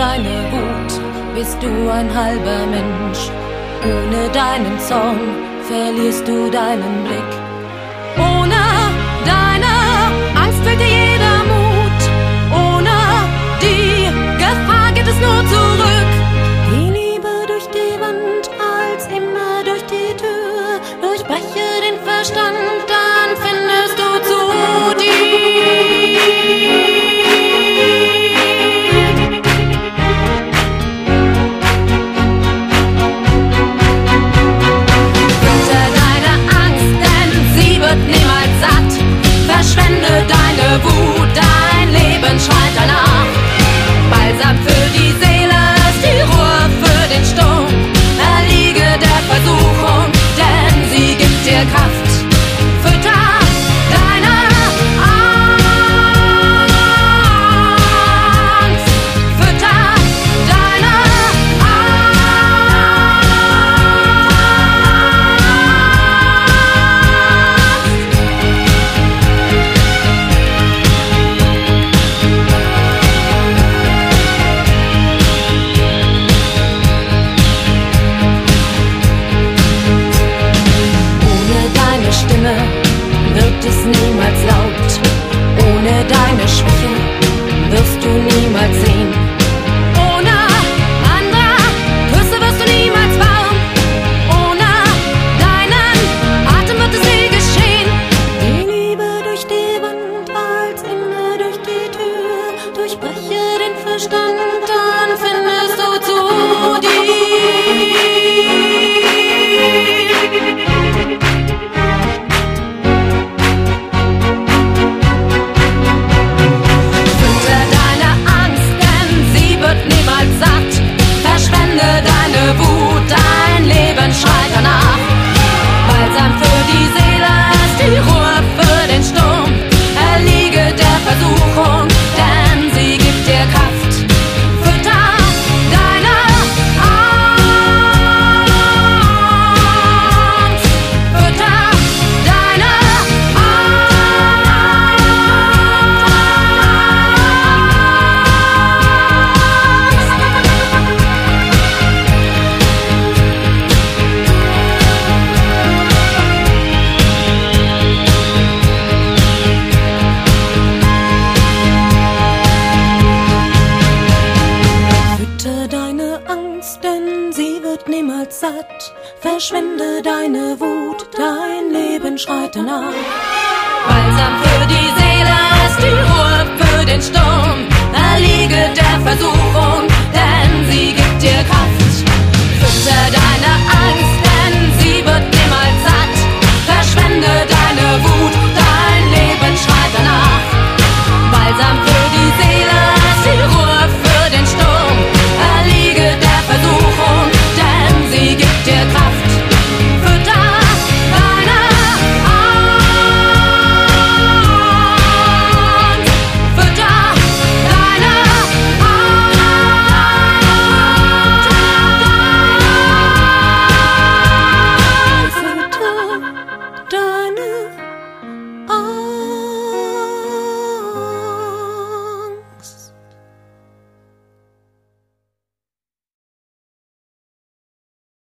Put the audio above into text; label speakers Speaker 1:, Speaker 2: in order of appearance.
Speaker 1: deine Wut bist du ein halber Mensch. Ohne deinen Zorn verlierst du deinen Blick. Ohne deine Angst fehlt dir jeder Mut. Ohne die Gefahr geht es nur zurück. Die Liebe durch die Wand als immer durch die Tür. Durchbreche den Verstand, dann findest du zu dir. Niemals satt, verschwende deine Wut, dein Leben schreit danach. Balsam für die Seele ist die Ruhe für den Sturm. Erliege der Versuchung, denn sie gibt dir Kraft. Fütter deine Angst, fütter deine wird es niemals laut. Ohne deine Schwäche wirst du niemals sehen. Ohne andere Küsse wirst du niemals warm. Ohne deinen Atem wird es nie geschehen. Die Liebe durch die Wand als immer durch die Tür. Durchbreche den Verstand, dann findest du zu dir. Schreit danach. Balsam für die Seele ist die Ruhe für den Sturm. Erliege der Versuchung, denn sie gibt dir Kraft. Fütter deine Angst, fütter deine denn sie wird niemals satt. Verschwende deine Wut, dein Leben schreit danach. Balsam für die Seele ist die Ruhe für den Sturm. Erliege der Versuchung,